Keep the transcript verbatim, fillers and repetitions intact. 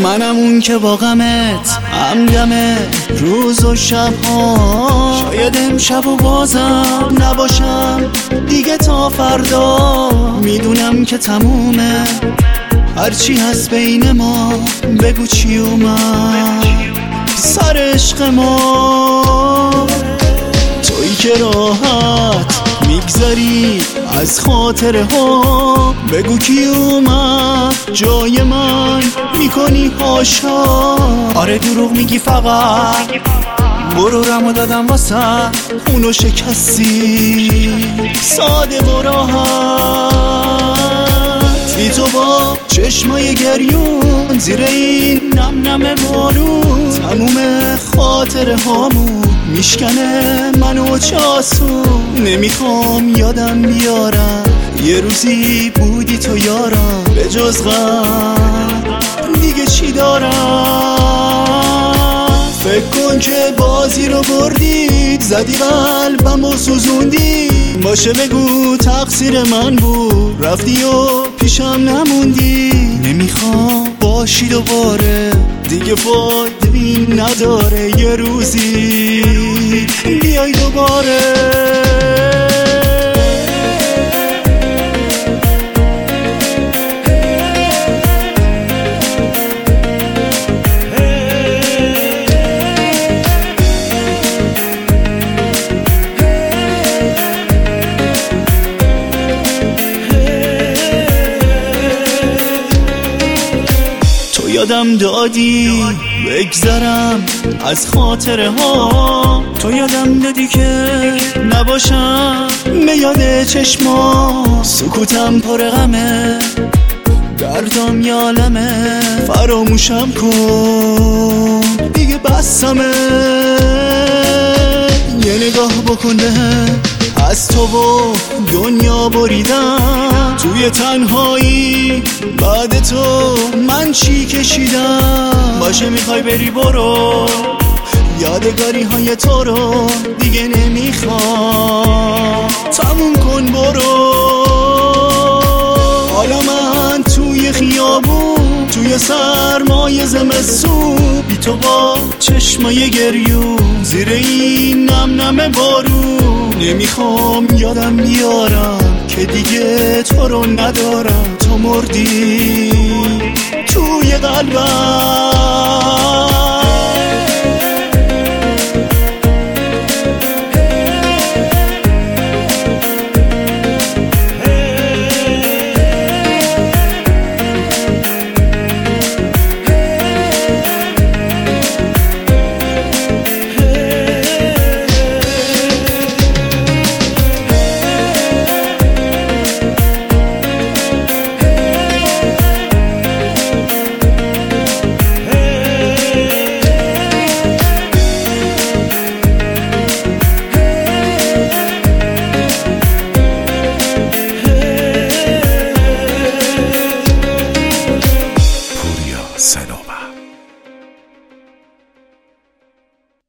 منم اون که با غمت همدمه روز و شبها. شاید امشب و بازم نباشم دیگه تا فردا. میدونم که تمومه هرچی هست بین ما، بگو چی اومد سر عشق ما. تویی که راحت میگذری از خاطره ها، بگو کی اومد جای من میکنی هاشا. آره دروغ میگی فقط، برو رمو دادم واسه اونو شکستی ساده و راحت. بی تو با چشمای گریون زیر این نم نم بارون، تموم خاطره هامون میشکنه منو چاسون. نمیخوام یادم بیارم یه روزی بودی تو یارم، به جز غم دیگه چی دارم. فکر کن که بازی رو بردی، زدی قلبم و سوزوندی. باشه بگو تقصیر من بود، رفتی و پیشم نموندی. نمیخوام باشی دوباره دیگه، فایده بین نداره یه روزی بیای دوباره. یادم دادی بگذرم از خاطره ها، تو یادم دادی که نباشم به یاد چشما. سکوتم پر غمه، دردم یالمه، فراموشم کن دیگه بسمه. یه نگاه بکن بهم، از تو و دنیا بریدم توی تنهایی. بعد تو من چی کشیدم؟ باشه میخوای بری برو، یادگاری های تو رو دیگه نمیخوام. تموم کن برو. حالا من توی خیابون، توی سرمای زمستون، بی تو با چشمای گریون زیر این نم نم بارون. نمیخوام یادم بیارم که دیگه تو رو ندارم. تو مردی توی قلبم.